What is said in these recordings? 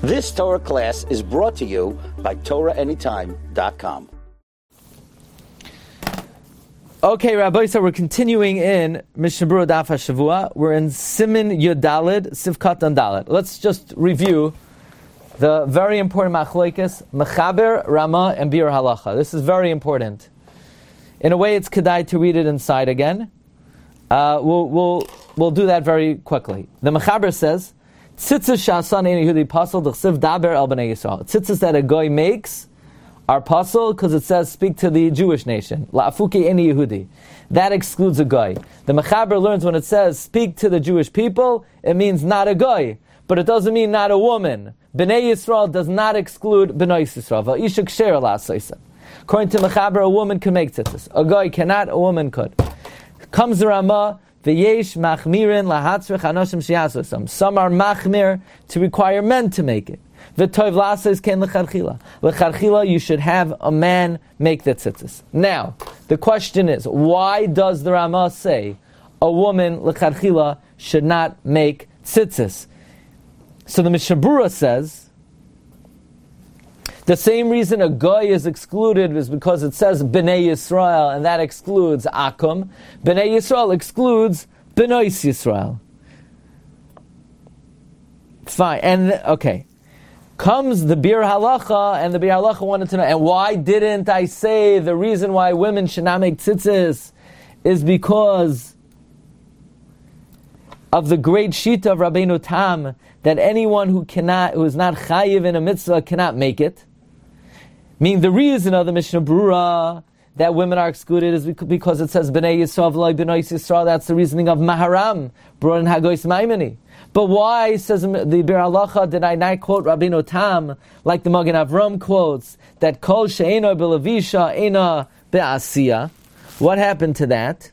This Torah class is brought to you by TorahAnytime.com. Okay, Rabbi, so we're continuing in Mishnah Berurah Daf HaShavua. We're in Siman Yudalid, Sivkat and Dalet. Let's just review the very important machlokes, Mechaber, Rama, and Bir Halacha. This is very important. In a way, it's kedai to read it inside again. We'll do that very quickly. The Mechaber says, Tzitzis sha'asan ein Yehudi pasal d'chsiv daber el b'nei Yisrael. Tzitzis that a goy makes are pasal because it says speak to the Jewish nation. La'afuki ein Yehudi. That excludes a goy. The Mechaber learns when it says speak to the Jewish people, it means not a goy, but it doesn't mean not a woman. B'nei Yisrael does not exclude b'nei Yisrael. Va'isha ksher la'asaysa. According to Mechaber, a woman can make tzitzis. A goy cannot, a woman could. Comes the Ramah, v'yesh machmirin lahatzrich anoshim sheyasosam. Some are machmir to require men to make it. V'toiv la'asais ken lecharchila. Lecharchila, you should have a man make the tzitzis. Now, the question is, why does the Ramah say a woman lecharchila should not make tzitzis? So the Mishnah Berurah says, the same reason a goy is excluded is because it says B'nai Yisrael, and that excludes Akum. B'nai Yisrael excludes B'nois Yisrael. Fine, and okay. Comes the Bir Halacha, and the Bir Halacha wanted to know, and why didn't I say the reason why women should not make tzitzis is because of the great shita of Rabbeinu Tam, that anyone who is not chayiv in a mitzvah cannot make it. Meaning the reason of the Mishnah Berurah that women are excluded is because it says B'nai Yisrael v'loi B'nai Yisrael. That's the reasoning of Maharam, brought in Hagois Maimoni. But why, says the Bir Halacha, did I not quote Rabbeinu Tam, like the Magen Avram quotes, that Kol she'eno b'levisha ena be'asiyah? What happened to that?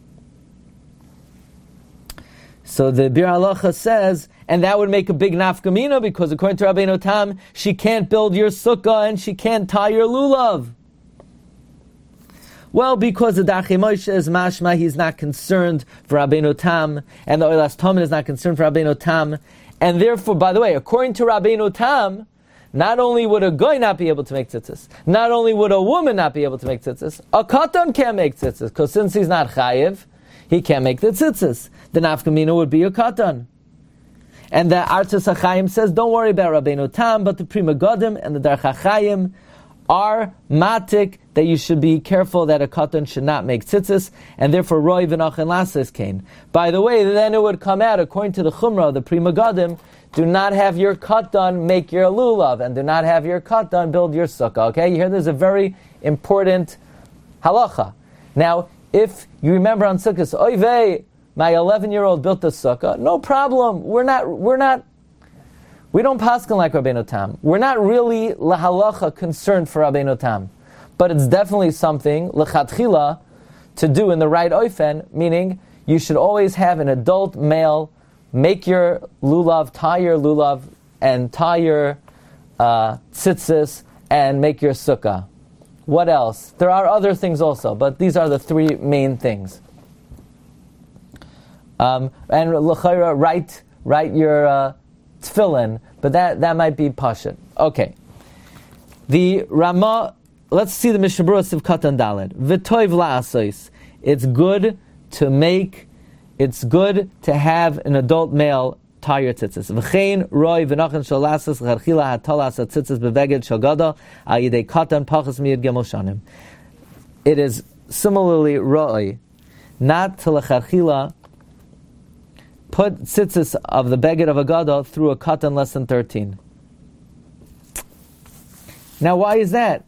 So the Bir Halacha says, and that would make a big nafkamina, because according to Rabbeinu Tam, she can't build your sukkah and she can't tie your lulav. Well, because the Dachei Moshe is mashma, he's not concerned for Rabbeinu Tam, and the Oilas Tomin is not concerned for Rabbeinu Tam, and therefore, by the way, according to Rabbeinu Tam, not only would a goy not be able to make tzitzis, not only would a woman not be able to make tzitzis, a katan can't make tzitzis, because since he's not chayiv, he can't make the tzitzis. The nafkamina would be a katan. And the Artzas HaChaim says, don't worry about Rabbeinu Tam, but the Pri Megadim and the Darch HaChaim are matik that you should be careful that a katan should not make tzitzis, and therefore Roi v'Nach and Lasses came. By the way, then it would come out, according to the Chumrah, the Pri Megadim, do not have your katan make your lulav, and do not have your katan build your sukkah. Okay, you hear there's a very important halacha. Now, if you remember on Sukkot, oy vey, my 11-year-old built a sukkah. No problem. We don't paskin like Rabbeinu Tam. We're not really lahalacha concerned for Rabbeinu Tam, but it's definitely something lechatchila to do in the right oifen. Meaning, you should always have an adult male make your lulav, tie your lulav, and tie your tzitzis, and make your sukkah. What else? There are other things also, but these are the three main things. And l'chayra, write your tefillin, but that might be pashut. Okay. The Ramah, let's see the Mishnah Berurah Sivkat and Daled. V'toiv la'asois. It's good to have an adult male tie your tzitzis. V'chein roi v'nachan shalasas charchila hatalas tzitzis beveged shagada al yidei katan pachas miyad gemel shanim. It is similarly roi not to lecharchila put tzitzis of the beged of a gadol through a katan less than 13. Now, why is that?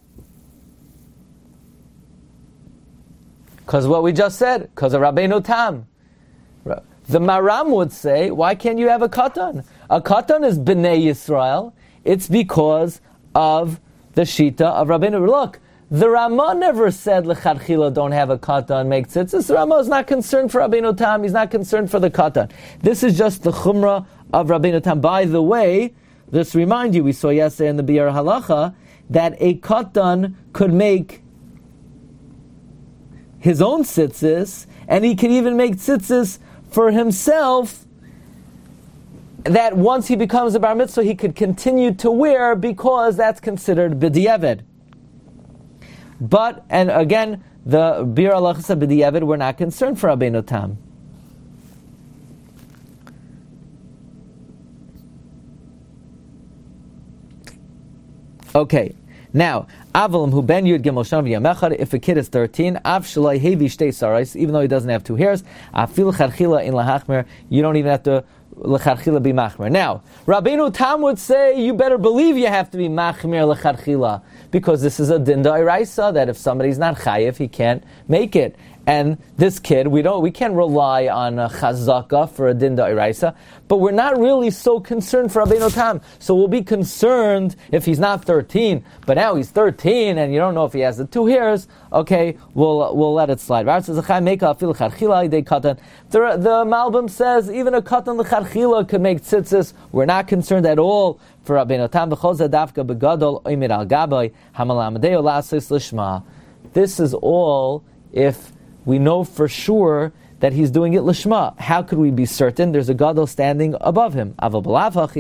Because what we just said, because of Rabbeinu Tam. The Maram would say, why can't you have a katan? A katan is B'nai Yisrael. It's because of the shita of Rabbeinu. Look, the Ramah never said, L'chadchila, don't have a katan, make tzitzis. The Ramah is not concerned for Rabbeinu Tam. He's not concerned for the katan. This is just the chumrah of Rabbeinu Tam. By the way, just remind you, we saw yesterday in the Biur Halacha, that a katan could make his own tzitzis, and he can even make tzitzis for himself that once he becomes a bar mitzvah, he could continue to wear because that's considered b'di'evid. But, and again, the bir alachas b'di'evid, we're not concerned for Rabbeinu Tam. Okay, now, Avalim hu ben yud gimel shana v'yamechad, if a kid is 13, av shalai hevi shtei sarais, even though he doesn't have 2 hairs, afil charchila in lahachmer, you don't even have to lecharchila be machmer. Now, Rabbeinu Tam would say, you better believe you have to be machmer lecharchila, because this is a din da'iraisa, that if somebody's not chayiv, he can't make it. And this kid, we can't rely on a chazaka for a din da'iraisa, but we're not really so concerned for Rabbeinu Tam. So we'll be concerned if he's not 13, but now he's 13 and you don't know if he has the 2 hairs. Okay, we'll let it slide. The Malbim says even a katan l'charchila could make tzitzis. We're not concerned at all for Rabbeinu Tam. This is all if we know for sure that he's doing it lishma. How could we be certain? There's a gadol standing above him. Otherwise,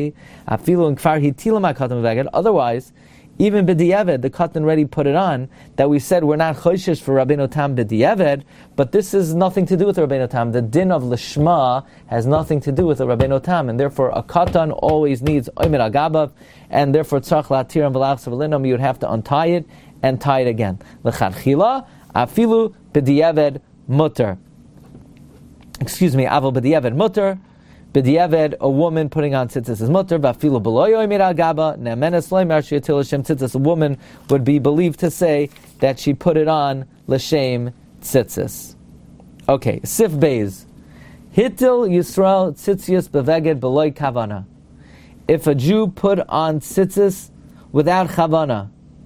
even b'di'eved, the katan already put it on, that we said we're not choishes for Rabbeinu Tam b'di'eved, but this has nothing to do with Rabbeinu Tam. The din of lishma has nothing to do with the Rabbeinu Tam, and therefore a katan always needs oimer agabav, and therefore tzarch latir and v'lach savalinom, you would have to untie it and tie it again. L'charchila, afilu b'di'eved mutter. Excuse me, aval b'di'eved mutter. B'di'eved, a woman putting on tzitzis is mutter. V'afilu b'loyo imir al gaba ne'menes loymar she'yatil l'shem tzitzis. A woman would be believed to say that she put it on l'shem tzitzis. Okay, sif beis. Hitil Yisrael tzitzius b'veged b'loy kavana. If a Jew put on tzitzis without kavana,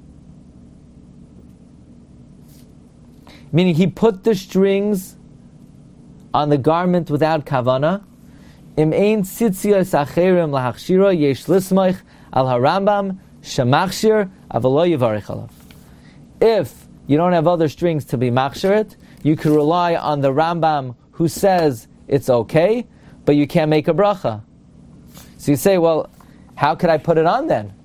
meaning he put the strings on the garment without kavana, im ein tzitziyos acherim lahachshira yesh lismoich al harambam shemachshir avalo yivarich alav. If you don't have other strings to be machshir it, you can rely on the Rambam who says it's okay, but you can't make a bracha. So you say, well, how could I put it on then?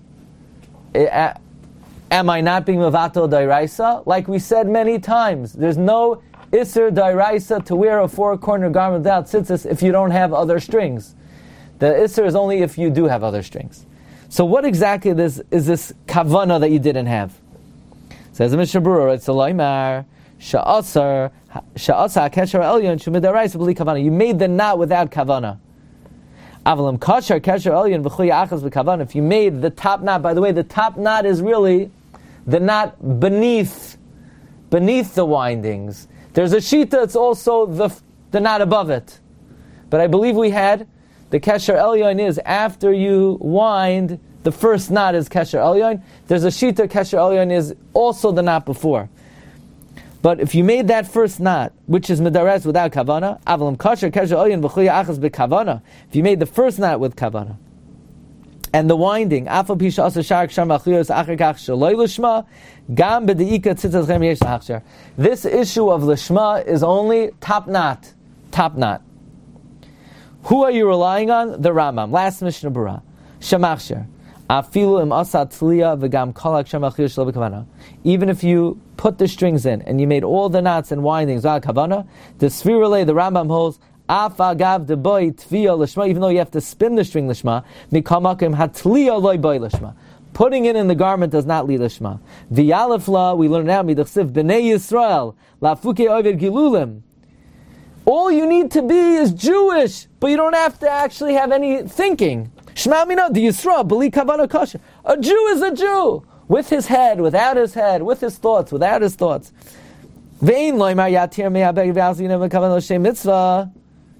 Am I not being mevatel dairaisa? Like we said many times, there's no Isser dairaisa to wear a 4-corner garment without tzitzis if you don't have other strings. The Isser is only if you do have other strings. So what exactly is this kavana that you didn't have? Says the Mishnah Berurah, it's a loymar, sha'asar kesher elyon shumid daraisa b'li kavana. You made the knot without kavana. Avalim kasher kesher elyon v'chuy achas b'kavana. If you made the top knot, by the way, the top knot is really the knot beneath the windings. There's a shita, it's also the knot above it. But I believe we had the kesher elyon is after you wind, the first knot is kesher elyon. There's a shita, kesher elyon is also the knot before. But if you made that first knot, which is medares without kavana, avalam kasher kesher elyon v'chuya achas b'kavana. If you made the first knot with kavana, and the winding, afal pisha asa sharak sham achuyos acher kach shaloi lishma, gam b'deika tzitzas chem yesh lahachshir. This issue of lishma is only top knot. Top knot. Who are you relying on? The Rambam. Last Mishnah Berurah. Shemachshir. Afilu im asa tzliya v'gam kolak sham achuyos shlo b'kavana. Even if you put the strings in, and you made all the knots and windings without kavana, the Svirale, the Rambam holds, afagav de boy tviya lishma, even though you have to spin the string lishma, mikamakim hatliya loy boy lishma. Putting it in the garment does not lead lishma. V'yalefla, we learn now, midachsiv b'nei Yisrael, lafuke oved gilulim. All you need to be is Jewish, but you don't have to actually have any thinking. Shema mina di Yisrael, b'li kavana kosher. A Jew is a Jew, with his head, without his head, with his thoughts, without his thoughts. Ve'in loymar yatir me'abeg v'alzina v'kavan l'shem mitzvah.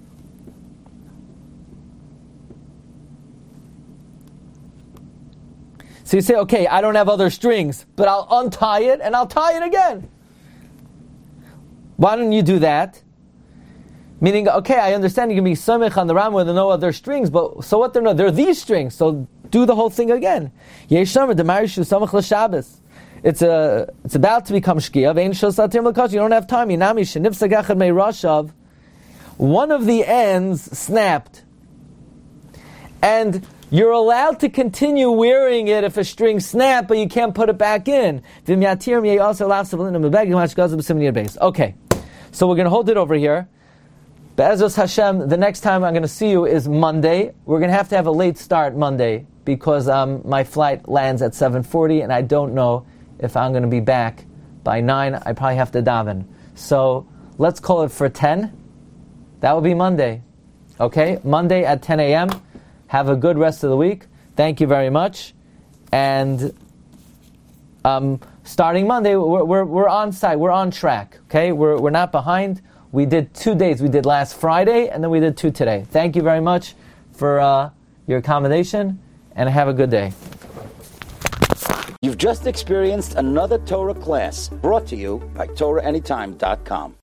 So you say, okay, I don't have other strings, but I'll untie it and I'll tie it again. Why don't you do that? Meaning, okay, I understand you can be samech on the Rambam with no other strings, but so what? They're these strings, so do the whole thing again. It's about to become shkia. You don't have time. One of the ends snapped. And you're allowed to continue wearing it if a string snapped, but you can't put it back in. Okay, so we're going to hold it over here. Be'ezus Hashem, the next time I'm going to see you is Monday. We're going to have a late start Monday because my flight lands at 7:40 and I don't know if I'm going to be back by 9. I probably have to daven. So let's call it for 10. That will be Monday. Okay? Monday at 10 a.m. Have a good rest of the week. Thank you very much. And starting Monday, we're on site. We're on track. Okay? We're not behind. We did 2 days. We did last Friday, and then we did 2 today. Thank you very much for your accommodation, and have a good day. You've just experienced another Torah class brought to you by TorahAnytime.com.